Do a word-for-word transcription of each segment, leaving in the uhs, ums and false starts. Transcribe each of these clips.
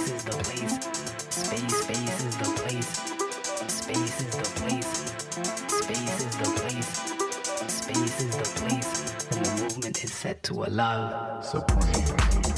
is the place. Space, space is the place. Space is the place. Space is the place. Space is the place. And the movement is set to allow. Supreme.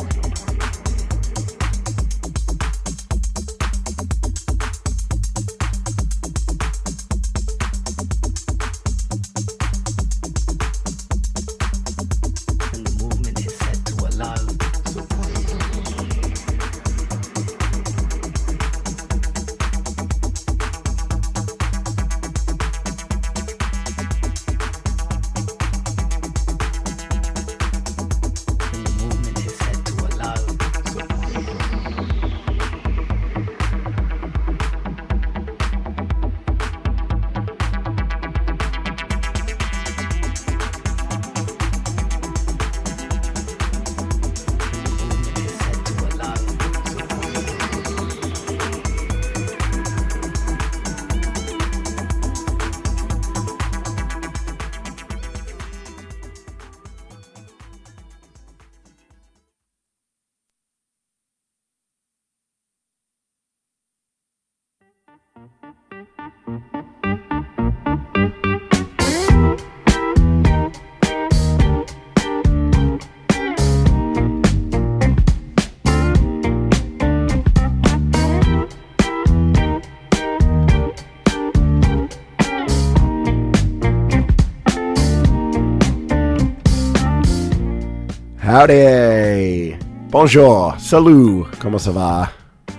Howdy! Bonjour! Salut! Comment ça va?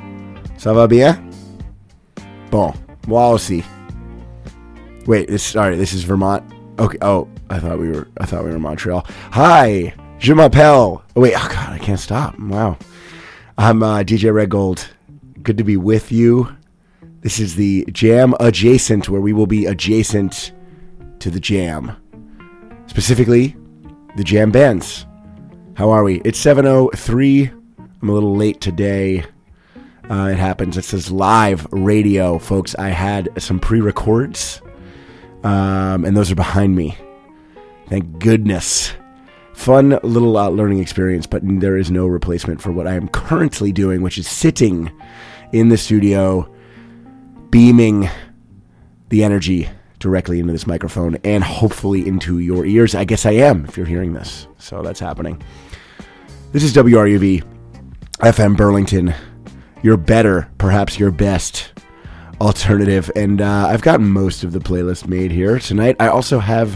Ça va bien? Bon, moi aussi. Wait, this sorry, this is Vermont. Okay. Oh, I thought we were. I thought we were in Montreal. Hi, je m'appelle. Oh, wait. Oh God, I can't stop. Wow. I'm uh, D J Red Gold. Good to be with you. This is the Jam Adjacent, where we will be adjacent to the jam, specifically the jam bands. How are we? It's seven oh three. I'm a little late today. Uh, it happens. It says live radio, folks. I had some pre-records, um, and those are behind me. Thank goodness. Fun little uh, learning experience, but there is no replacement for what I am currently doing, which is sitting in the studio, beaming the energy directly into this microphone and hopefully into your ears. I guess I am, if you're hearing this. So that's happening. This is W R U V F M Burlington, your better, perhaps your best alternative. And uh, I've got most of the playlist made here tonight. I also have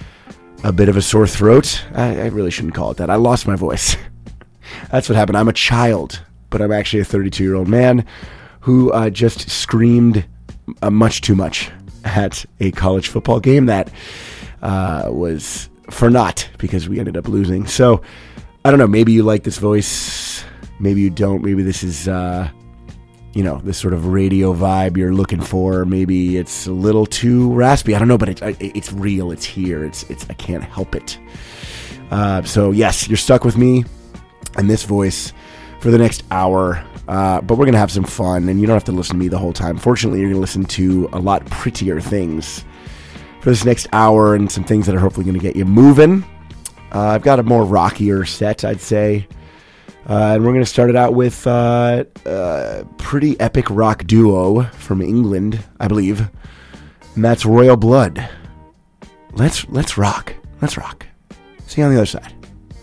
a bit of a sore throat. I, I really shouldn't call it that. I lost my voice. That's what happened. I'm a child, but I'm actually a thirty-two-year-old man who uh, just screamed uh, much too much at a college football game that uh, was for naught because we ended up losing. So, I don't know. Maybe you like this voice. Maybe you don't. Maybe this is, uh, you know, this sort of radio vibe you're looking for. Maybe it's a little too raspy. I don't know, but it's it's real. It's here. It's it's. I can't help it. Uh, so yes, you're stuck with me and this voice for the next hour. Uh, but we're gonna have some fun, and you don't have to listen to me the whole time. Fortunately, you're gonna listen to a lot prettier things for this next hour, and some things that are hopefully gonna get you moving. Uh, I've got a more rockier set, I'd say. Uh, and we're going to start it out with uh, a pretty epic rock duo from England, I believe. And that's Royal Blood. Let's let's rock. Let's rock. See you on the other side.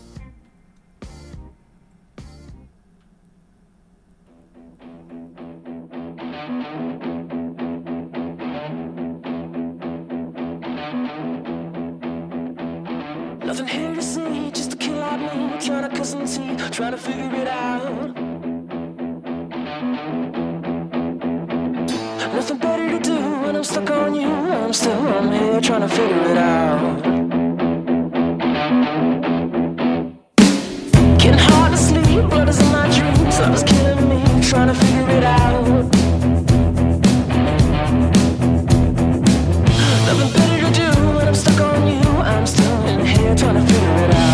Nothing here to see, just a kill out me, trying to cuss and see, trying to figure it out. Nothing better to do when I'm stuck on you. I'm still I'm here trying to figure it out. Getting hard to sleep, blood is in my dreams, love is killing me, trying to figure it out. Nothing better to do when I'm stuck on you. I'm still in here trying to figure it out.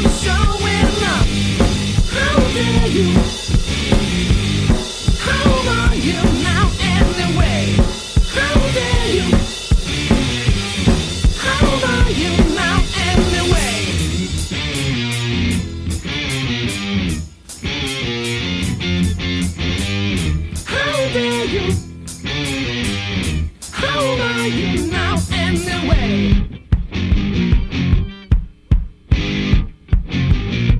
showing up. How dare you? How are you now anyway? How dare you? How are you now anyway? How dare you? How are you now anyway?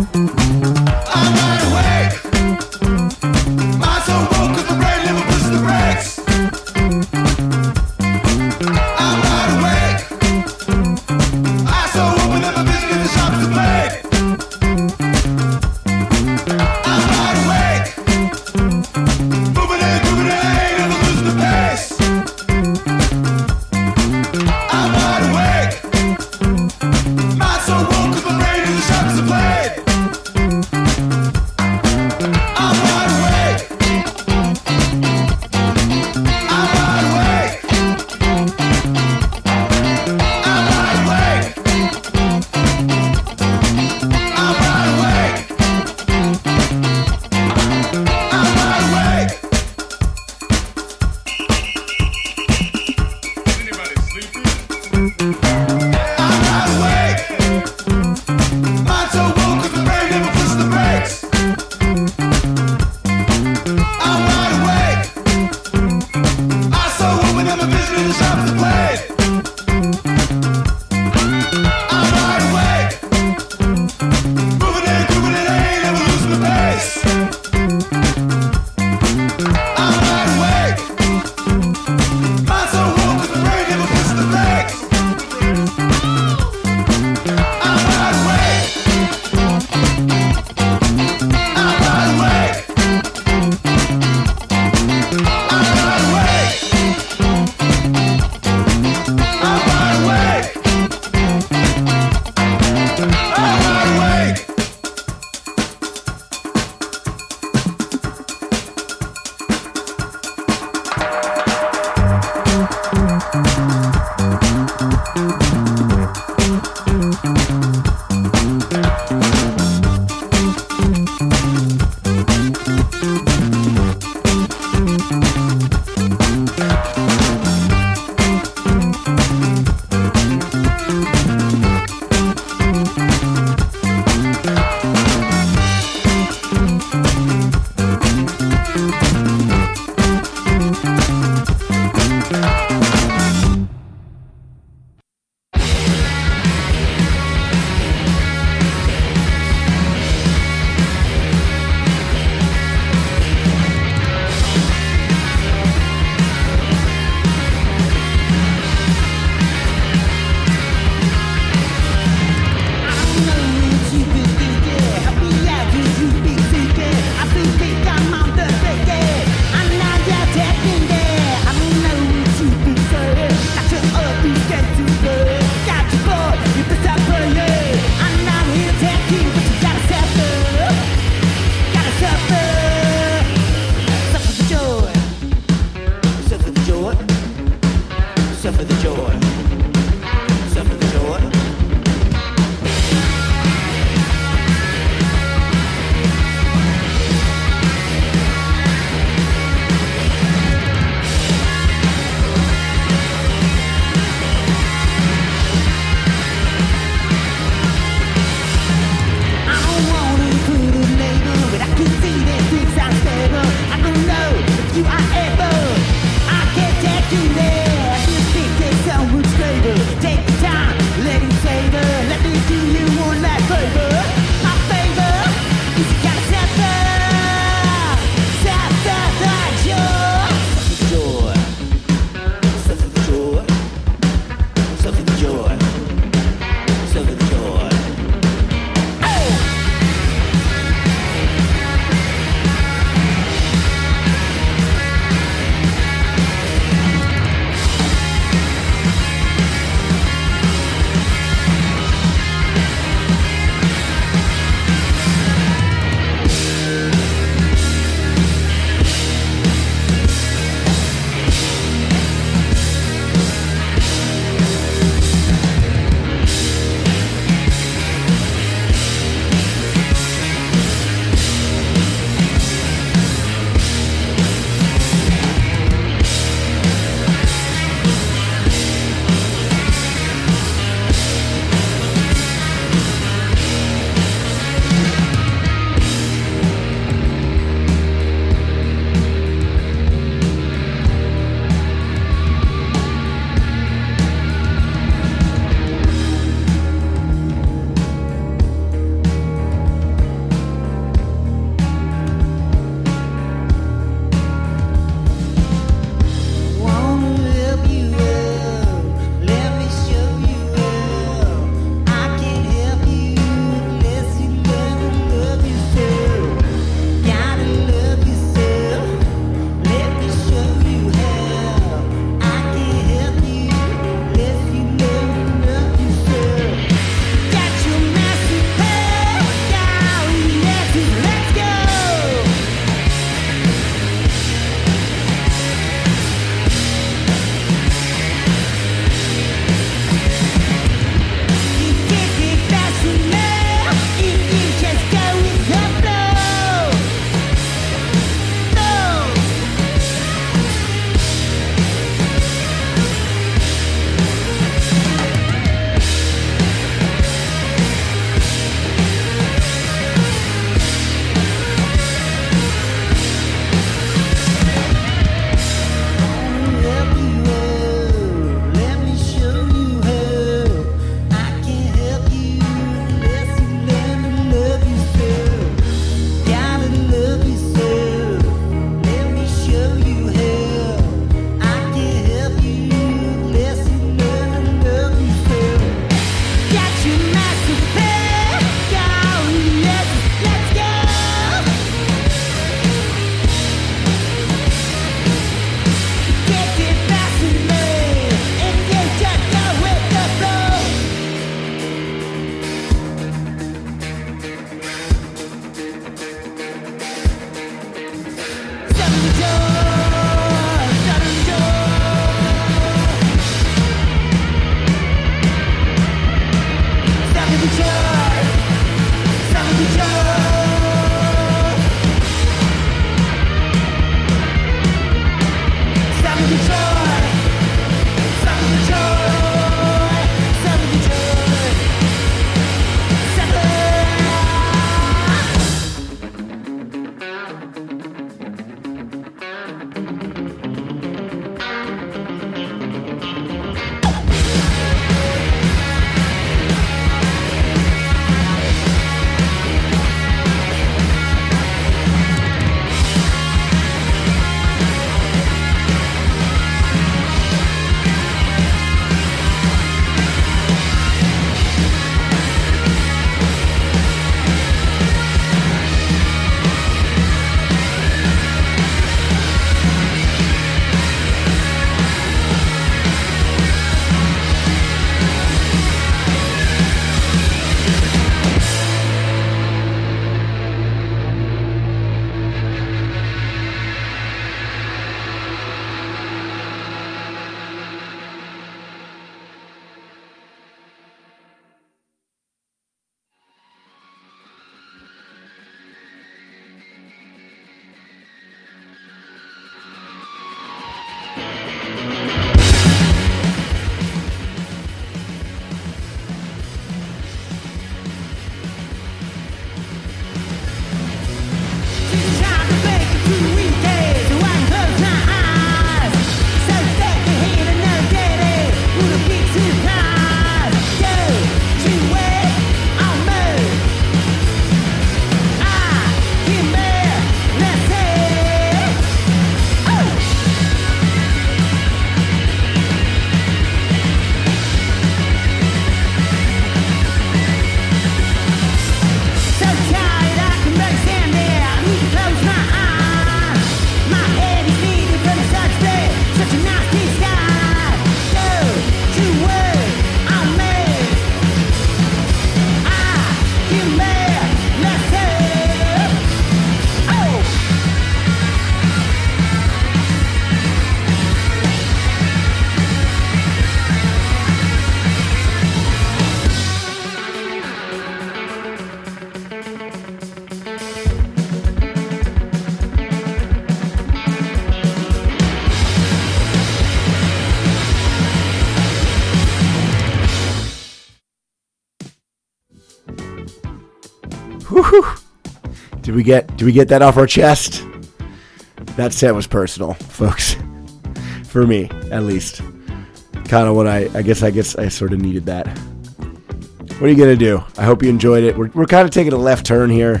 Did we get did we get that off our chest? That set was personal, folks. For me, at least. Kind of what I I guess I guess I sort of needed that. What are you gonna do? I hope you enjoyed it. We're we're kind of taking a left turn here,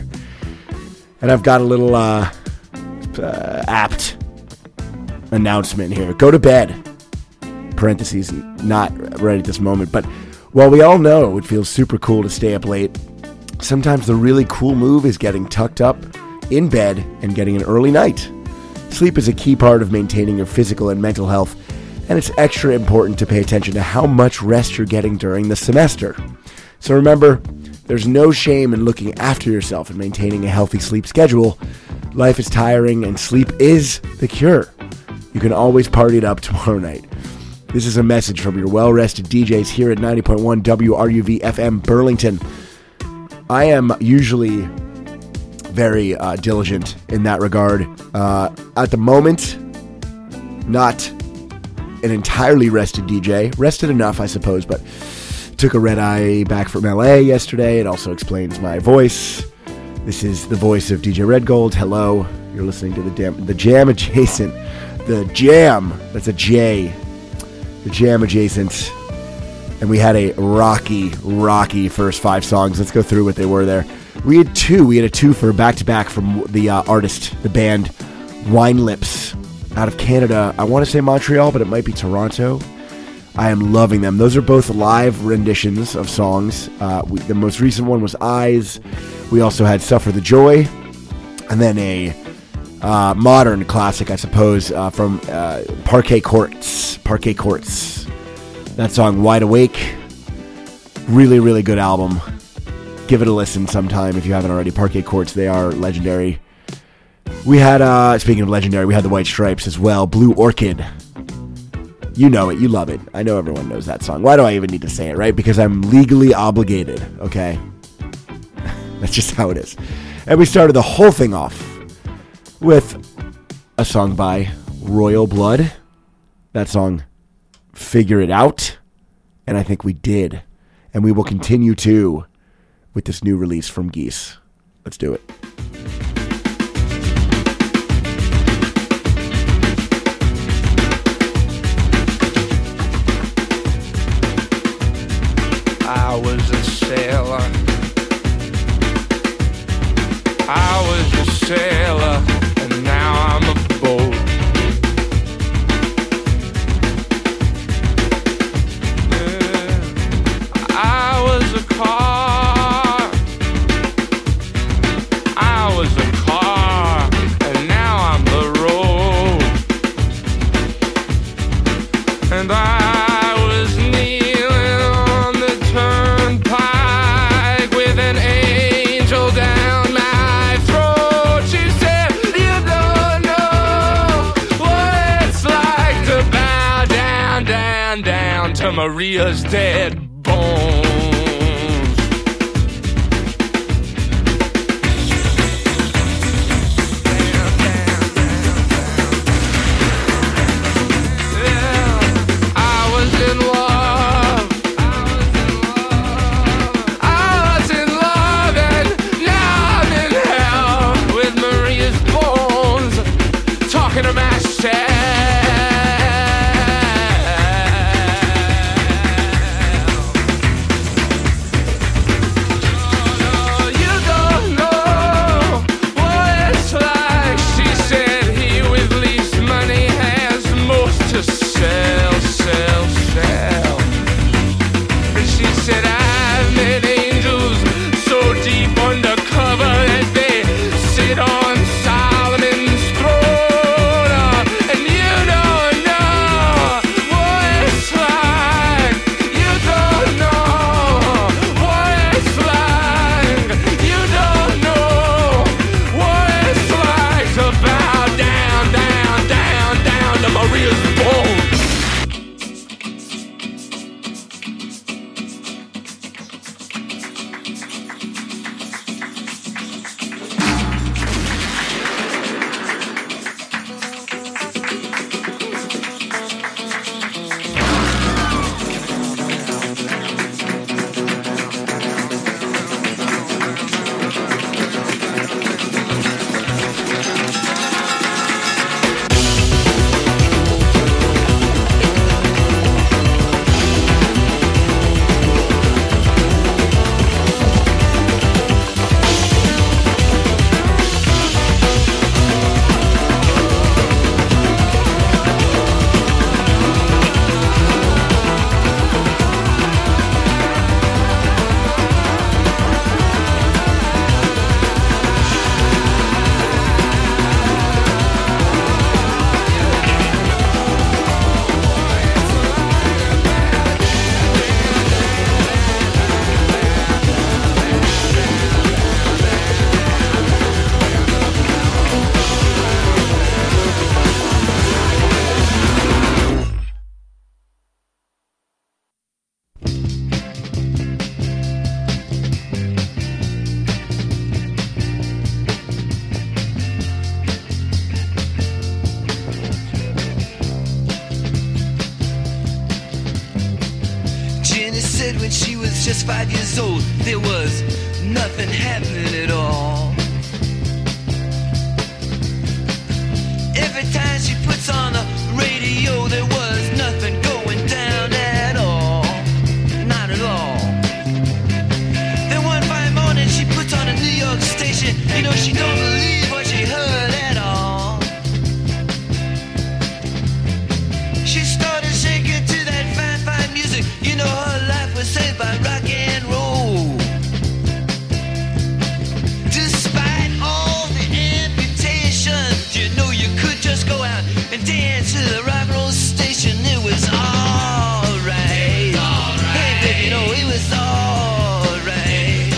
and I've got a little uh, uh, apt announcement here. Go to bed. Parentheses, not right at this moment, but while we all know it feels super cool to stay up late, sometimes the really cool move is getting tucked up in bed and getting an early night. Sleep is a key part of maintaining your physical and mental health, and it's extra important to pay attention to how much rest you're getting during the semester. So remember, there's no shame in looking after yourself and maintaining a healthy sleep schedule. Life is tiring, and sleep is the cure. You can always party it up tomorrow night. This is a message from your well-rested D Js here at ninety point one W R U V F M Burlington. I am usually very uh, diligent in that regard. Uh, at the moment, not an entirely rested D J. Rested enough, I suppose, but took a red eye back from L A yesterday. It also explains my voice. This is the voice of D J Red Gold. Hello. You're listening to the, dam- the Jam Adjacent. The Jam. That's a J. The Jam Adjacent. And we had a rocky, rocky first five songs. Let's go through what they were there. We had two. We had a two for back-to-back from the uh, artist, the band Wine Lips, out of Canada. I want to say Montreal, but it might be Toronto. I am loving them. Those are both live renditions of songs. Uh, we, the most recent one was Eyes. We also had Suffer the Joy. And then a uh, modern classic, I suppose, uh, from uh, Parquet Courts. Parquet Courts. That song, Wide Awake. Really, really good album. Give it a listen sometime if you haven't already. Parquet Courts, they are legendary. We had, uh, speaking of legendary, we had the White Stripes as well. Blue Orchid. You know it. You love it. I know everyone knows that song. Why do I even need to say it, right? Because I'm legally obligated, okay? That's just how it is. And we started the whole thing off with a song by Royal Blood. That song, Figure It Out. And I think we did. And we will continue to with this new release from Geese. Let's do it. I was a sailor. I was a sailor, and now I'm a boat. Yeah. I was a car. I was a car, and now I'm the road. And I to Maria's dead bones. Yeah, I was in love. I was in love, and now I'm in hell with Maria's bones, talking to myself. On Solomon's throne, and you said when she was just five years old, there was nothing happening at all. Every time she puts on the radio, there was nothing going down at all. Not at all. Then one fine morning she puts on a New York station. You know, she don't believe what she heard at all. She started shaking to that fine, fine music. You know, her life was saved by rock and roll. Despite all the amputations, you know you could just go out and dance to the rock and roll station. It was alright. Hey baby, you know it was alright.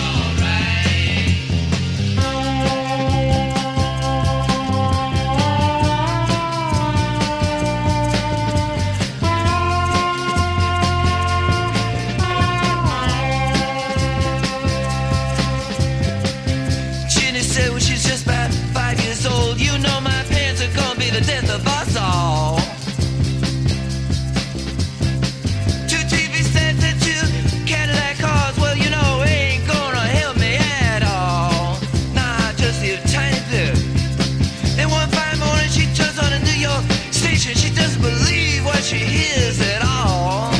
Jenny said when she's just about five years old, you know my parents are gonna be the death of us all. Two T V sets and two Cadillac cars, well you know ain't gonna help me at all. Nah, just a tiny bit. Then one fine morning she turns on a New York station. She doesn't believe what she hears at all.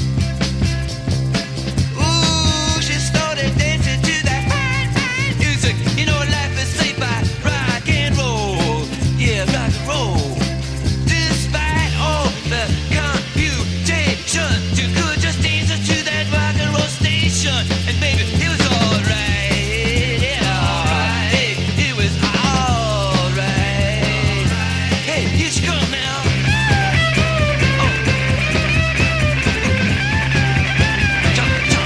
Ooh, she started dancing to that fine, fine music. You know life is saved by rock and roll. Yeah, rock and roll. Despite all the computation, you could just dance to that rock and roll station. And baby, it was alright. Yeah, alright. Hey, it was alright. Hey, here she come now. Oh. Jump, jump.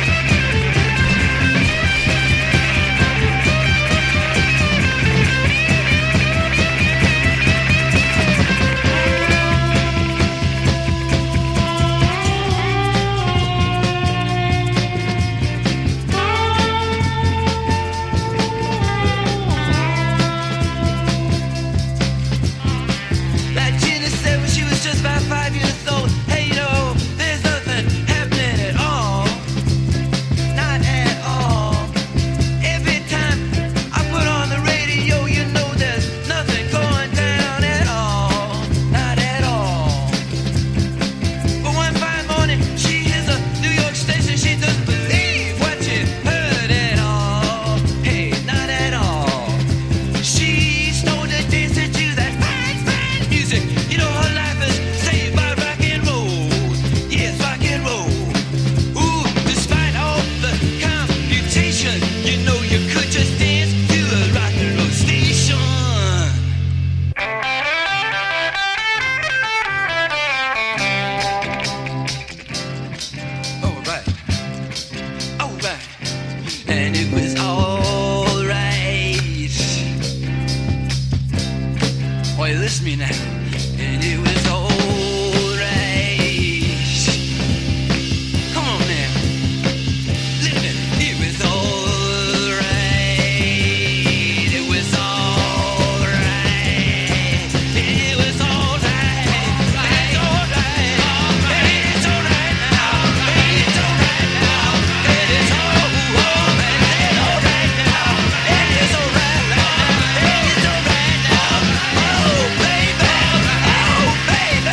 Like Gina said when she was just about five years old, hey, you know, there's nothing happening at all. Not at all. Every time I put on the radio, you know there's nothing going down at all. Not at all. But one fine morning, she hears a New York station. She doesn't believe what she heard at all. Hey, not at all. She started dancing to that fine, fine music. You know her life is saved by rock and roll. Yes, rock and roll. Ooh, despite all the computation, you know you could just dance to a rock and roll station. Alright. Alright. And it was alright. Oh, you listen to me now. And it was alright. Come on now. Listen, it was alright. It was alright. It was alright. It's alright. It's alright now. It's alright now. It is alright. It's alright now. It is alright now. It's alright now. Oh baby, oh baby.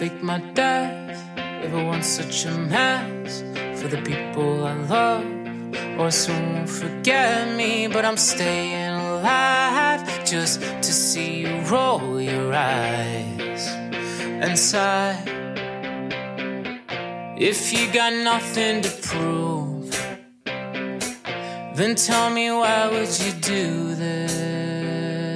fake my death. Everyone's such a mess for the people I love, or soon won't forget me. But I'm staying alive just to see you roll your eyes and sigh. If you got nothing to prove, then tell me why would you do this?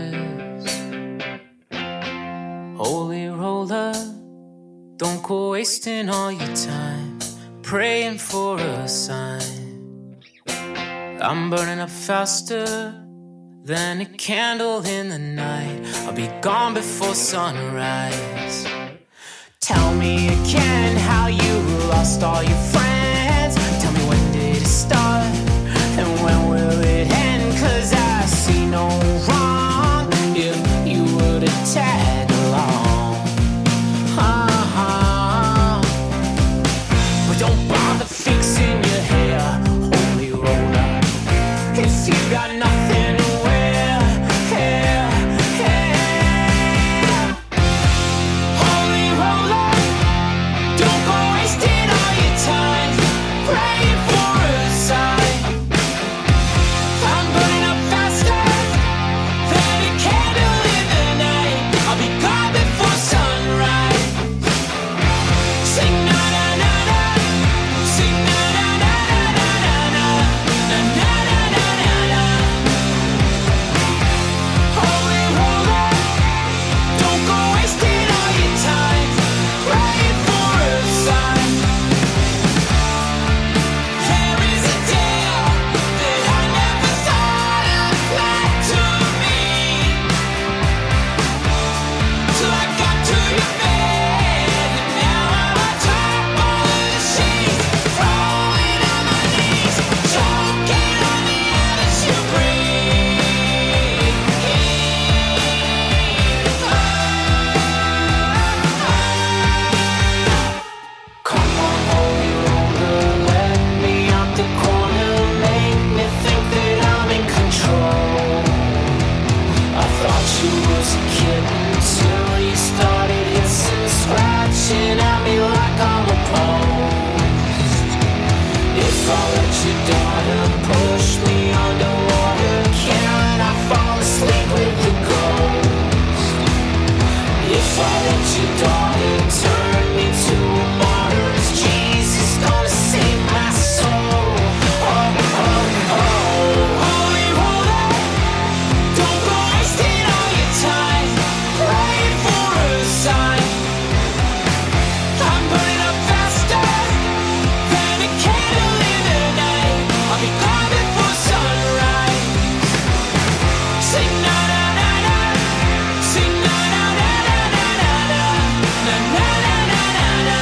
Holy roller, don't go wasting all your time praying for a sign. I'm burning up faster than a candle in the night. I'll be gone before sunrise. Tell me again how you lost all your friends. Tell me when did it start and when will it end? Cause I see no wrong if you were to tag along. Uh-huh. But don't bother fixing your hair, holy roller, if you got nothing to wear. Hair, hair. Holy roller, don't go wasting all your time praying for a sign. I'm burning up faster than a candle in the night. I'll be gone before sunrise. Sing na na na na, sing na na na na na na na na na na na na. Holy roller, don't go wasting all your time praying for a sign. There is a tale that I never thought applied to me, till I got to your bed, and now I'm on top of the sheets, falling on my knees, choking on the air that you breathe. Come on, holy roller, let me out the corner, make me think that I'm in control. I thought you was a kitten till you started hissing, scratching at me like I'm a post. If I let your daughter push me underwater, can I fall asleep with the ghost? If I let your daughter turn me to a martyr, is Jesus gonna save my soul? Oh, oh, oh, holy roller, don't go wasting all your time praying for a sign. I'm burning up faster than a candle in the night. I'll be gone before sunrise. Sing na na na na, sing na na na na na na na na na na na na na.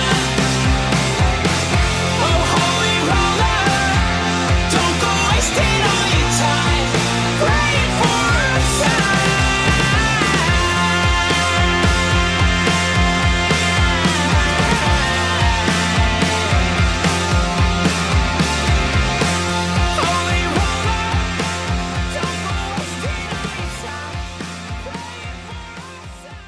Oh, holy roller, don't go wasting all your time praying for a sign. Holy roller, don't go wasting all your time praying for a sign.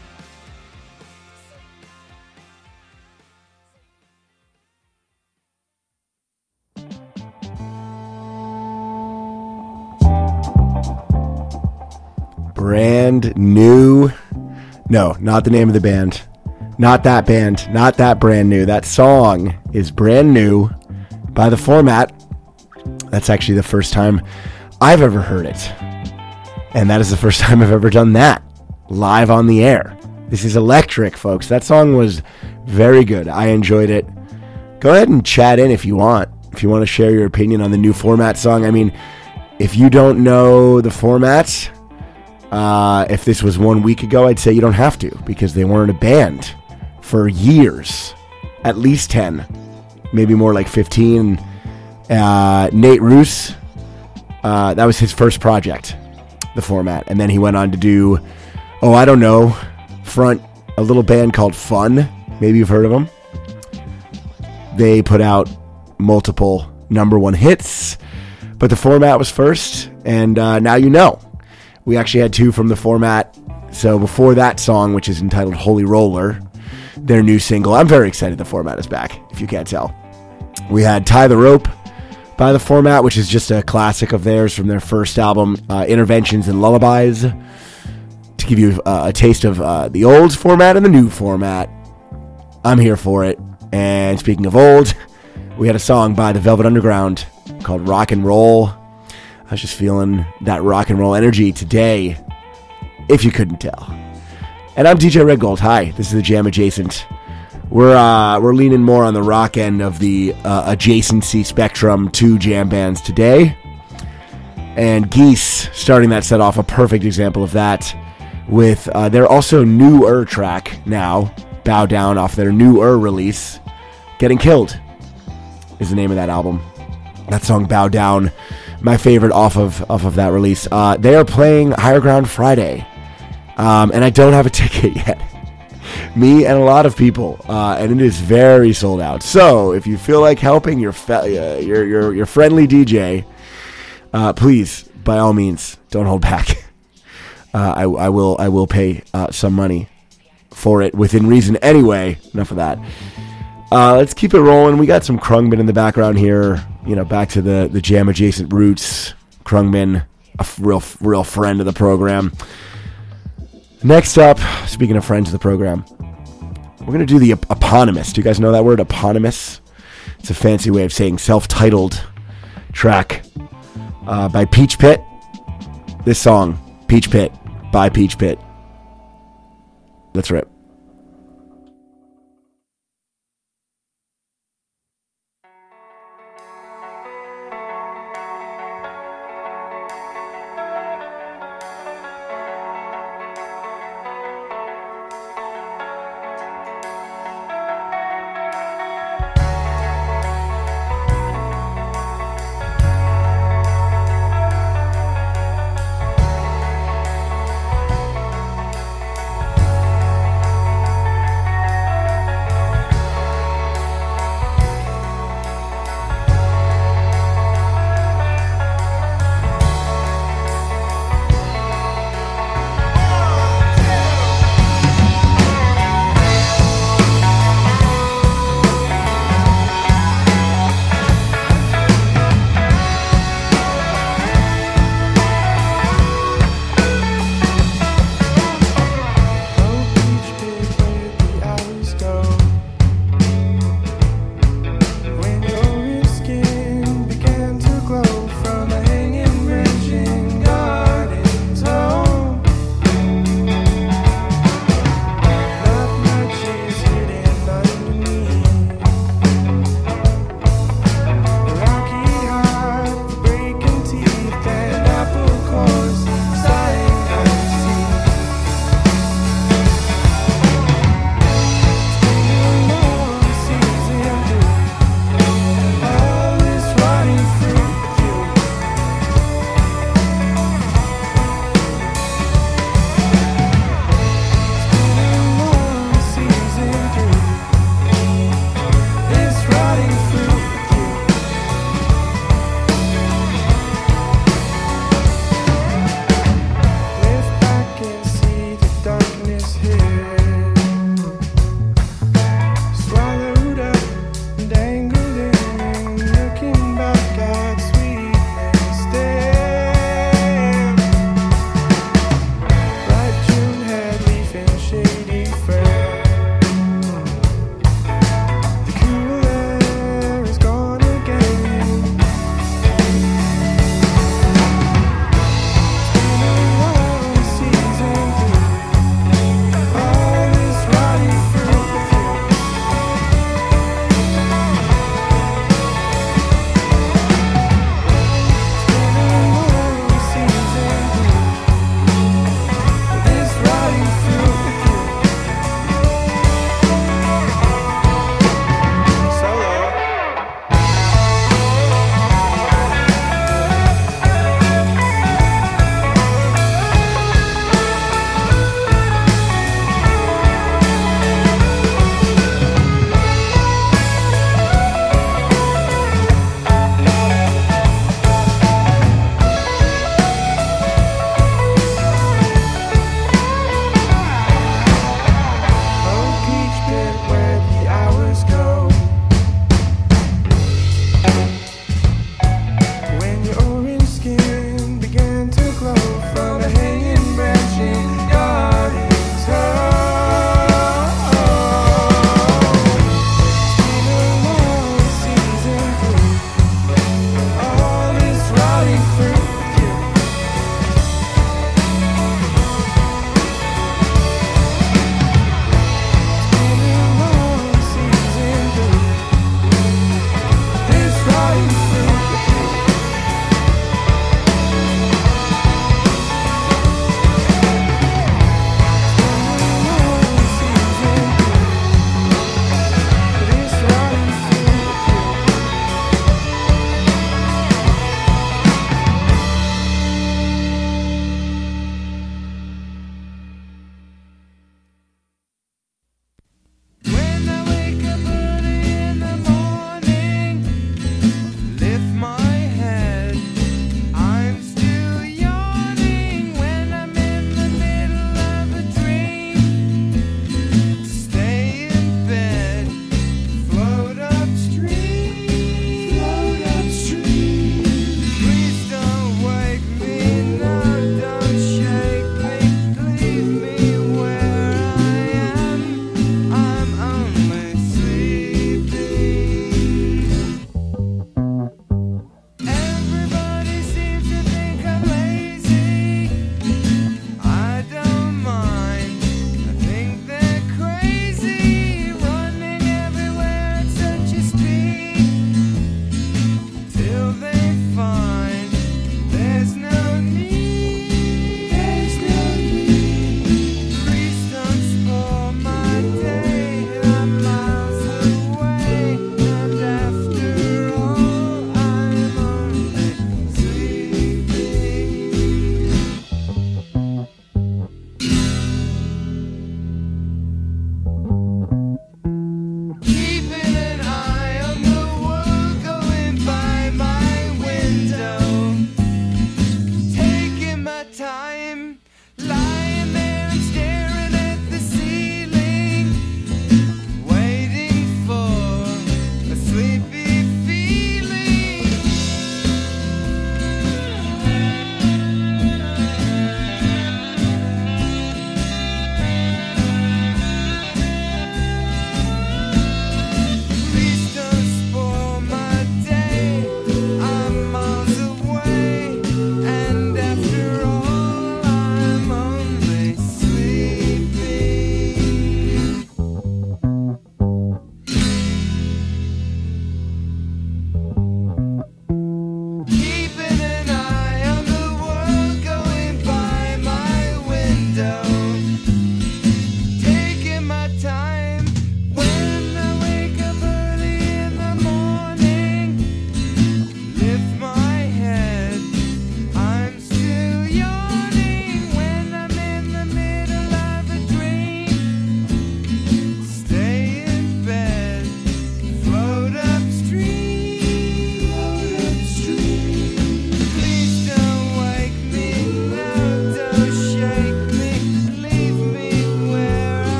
Brand new. No, not the name of the band. Not that band. Not that brand new. That song is brand new by The Format. That's actually the first time I've ever heard it. And that is the first time I've ever done that live on the air. This is electric, folks. That song was very good. I enjoyed it. Go ahead and chat in if you want. If you want to share your opinion on the new Format song. I mean, if you don't know The Format, uh, if this was one week ago, I'd say you don't have to, because they weren't a band for years. At least ten. Maybe more like fifteen. Uh, Nate Roos, uh, that was his first project, The Format. And then he went on to do, oh, I don't know, front a little band called Fun. Maybe you've heard of them. They put out multiple number one hits, but The Format was first, and uh, now you know. We actually had two from The Format. So before that song, which is entitled Holy Roller, their new single. I'm very excited the Format is back, if you can't tell. We had Tie the Rope by the Format, which is just a classic of theirs from their first album, uh, Interventions and Lullabies, to give you uh, a taste of uh, the old Format and the new Format. I'm here for it. And speaking of old, we had a song by the Velvet Underground called Rock and Roll. I was just feeling that rock and roll energy today, if you couldn't tell. And I'm D J Red Gold. Hi, this is the Jam Adjacent. We're uh, we're leaning more on the rock end of the uh, adjacency spectrum to jam bands today. And Geese starting that set off, a perfect example of that, with uh, their also newer track now, Bow Down, off their newer release, Getting Killed is the name of that album. That song, Bow Down, my favorite off of off of that release. Uh, they are playing Higher Ground Friday, um, and I don't have a ticket yet. Me and a lot of people, uh, and it is very sold out. So if you feel like helping your fe- uh, your, your your friendly D J, uh, please, by all means, don't hold back. Uh, I, I will I will pay uh, some money for it within reason. Anyway, enough of that. Uh, let's keep it rolling. We got some Krungman in the background here. You know, back to the the jam adjacent roots. Krungman, a f- real real friend of the program. Next up, speaking of friends of the program, we're going to do the ep- eponymous. Do you guys know that word, eponymous? It's a fancy way of saying self-titled track uh, by Peach Pit. This song, Peach Pit, by Peach Pit. Let's rip. Thank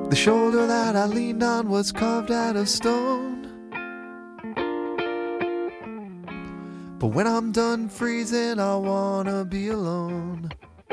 The shoulder that I leaned on was carved out of stone. But when I'm done freezing, I wanna be alone.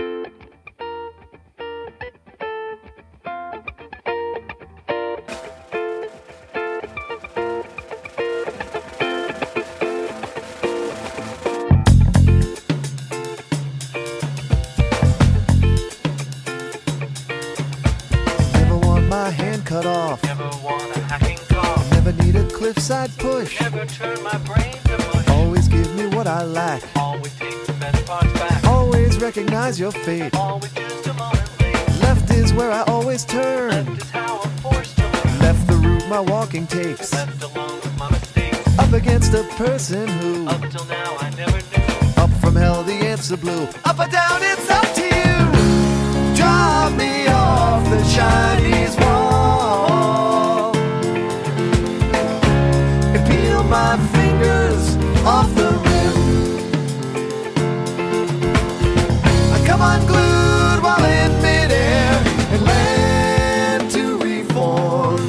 Never want my hand cut off. Never want a hacking cough. Never need a cliffside push. Never turn my brain to mush. Always give me what I lack. Always take the best parts back. Always recognize your fate. Always just a moment late. Left is where I always turn. Left is how I'm forced to learn. Left the route my walking takes. Left alone with my mistakes. Up against a person who, Up till now I never knew. up from hell the answer blue. Up or down, it's up to you. Drop me off the Chinese wall and peel my fingers off the rim. I come unglued while in midair and land to reform.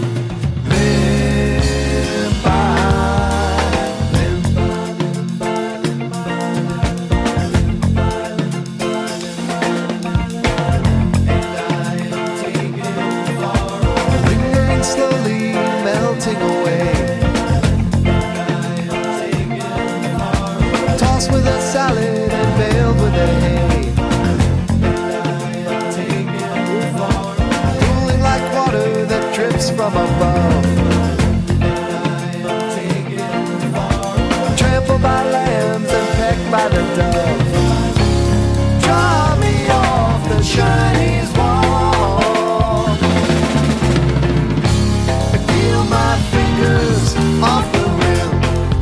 Limb by limb by limb by limb by limb by limb by limb by limb by limb by limb. And I am taken far away. Lingering slowly, melting away. Tossed with a salad and veiled with a hay. Cooling like water that drips from above. Trampled by lambs and pecked by the dove. Draw me off the Chinese wall and peel my fingers off the rim.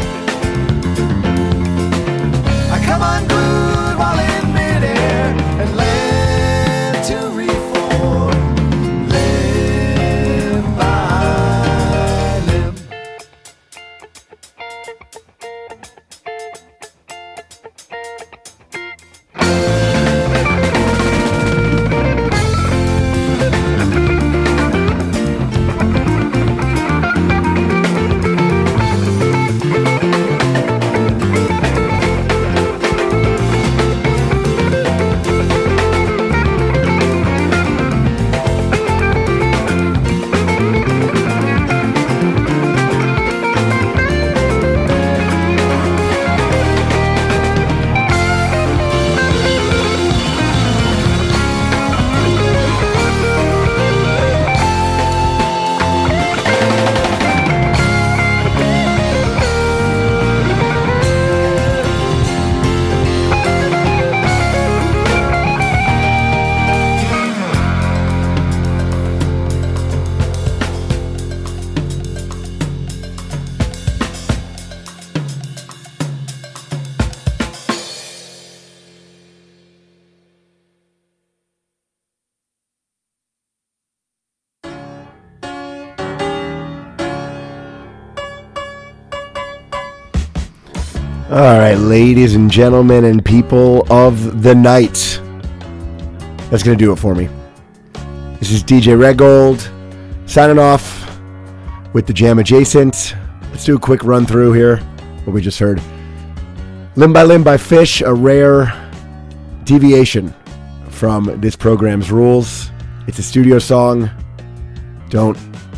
I come unglued while in midair and land to reform. Limb by limb. All right, ladies and gentlemen and people of the night. That's going to do it for me. This is D J Redgold signing off with the Jam Adjacent. Let's do a quick run through here. What we just heard. Limb by Limb by Fish, a rare deviation from this program's rules. It's a studio song. Don't,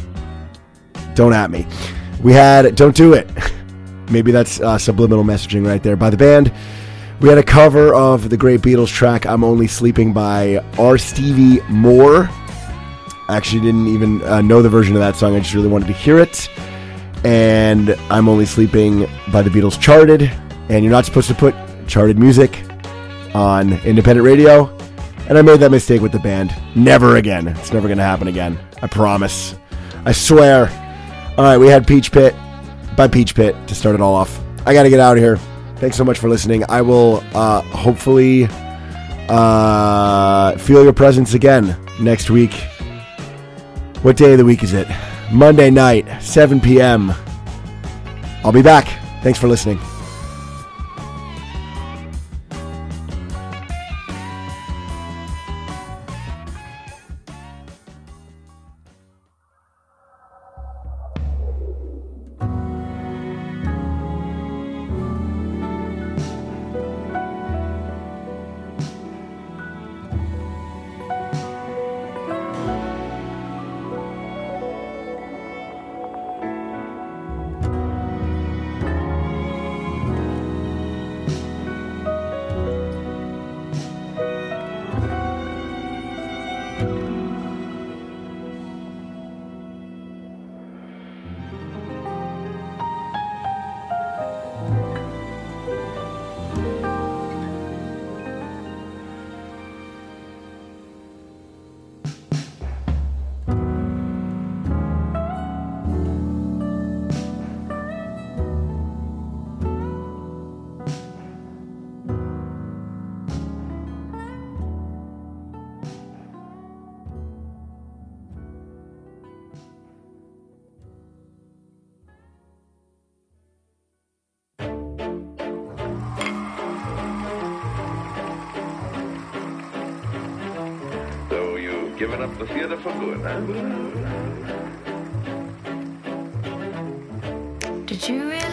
don't at me. We had Don't Do It. Maybe that's uh, subliminal messaging right there by the band. We had a cover of the great Beatles track I'm Only Sleeping by R. Stevie Moore. I actually didn't even uh, know the version of that song. I just really wanted to hear it. And I'm Only Sleeping by the Beatles charted. And you're not supposed to put charted music on independent radio. And I made that mistake with the band. Never again. It's never going to happen again. I promise. I swear. All right, we had Peach Pit by Peach Pit to start it all off. I got to get out of here. Thanks so much for listening. I will uh, hopefully uh, feel your presence again next week. What day of the week is it? Monday night, seven p.m. I'll be back. Thanks for listening. Giving up the theater for good, huh? Did you really